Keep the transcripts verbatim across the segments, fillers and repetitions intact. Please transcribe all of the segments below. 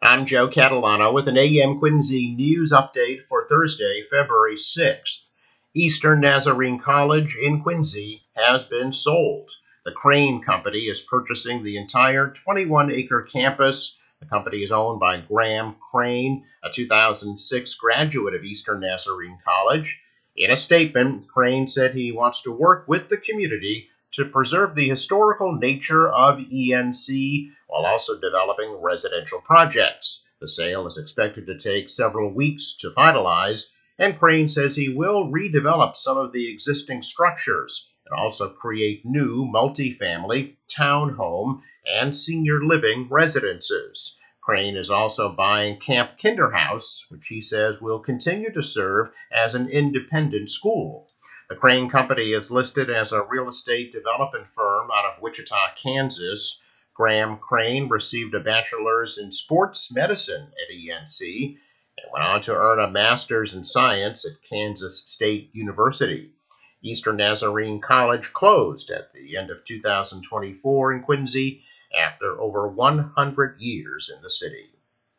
I'm Joe Catalano with an A M Quincy news update for Thursday, February sixth. Eastern Nazarene College in Quincy has been sold. The Crane Company is purchasing the entire twenty-one acre campus. The company is owned by Graham Crane, a two thousand six graduate of Eastern Nazarene College. In a statement, Crane said he wants to work with the community to preserve the historical nature of E N C while also developing residential projects. The sale is expected to take several weeks to finalize, and Crane says he will redevelop some of the existing structures and also create new multifamily, townhome, and senior living residences. Crane is also buying Camp Kinderhouse, which he says will continue to serve as an independent school. The Crane Company is listed as a real estate development firm out of Wichita, Kansas. Graham Crane received a bachelor's in sports medicine at E N C and went on to earn a master's in science at Kansas State University. Eastern Nazarene College closed at the end of two thousand twenty-four in Quincy after over one hundred years in the city.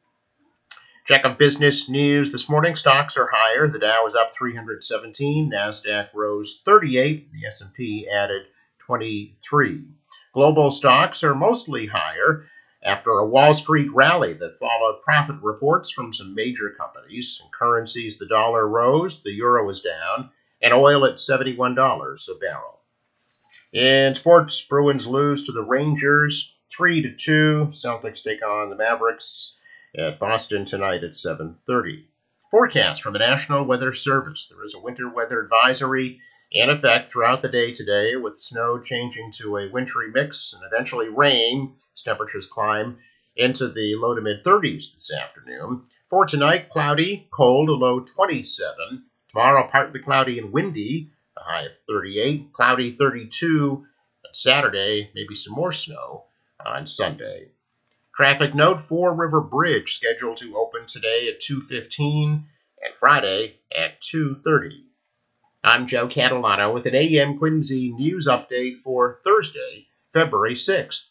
Check of business news this morning. Stocks are higher. The Dow is up three hundred seventeen. NASDAQ rose thirty-eight. The S and P added twenty-three. Global stocks are mostly higher after a Wall Street rally that followed profit reports from some major companies. In currencies, the dollar rose, the euro is down, and oil at seventy-one dollars a barrel. In sports, Bruins lose to the Rangers three to two. Celtics take on the Mavericks at Boston tonight at seven thirty. Forecast from the National Weather Service. There is a winter weather advisory in effect throughout the day today, with snow changing to a wintry mix and eventually rain. Temperatures climb into the low to mid thirties this afternoon. For tonight, cloudy, cold, a low twenty-seven. Tomorrow, partly cloudy and windy, a high of thirty-eight, cloudy thirty-two. And Saturday, maybe some more snow on Sunday. Traffic note, Fore River Bridge scheduled to open today at two fifteen and Friday at two thirty. I'm Joe Catalano with an A M Quincy news update for Thursday, February sixth.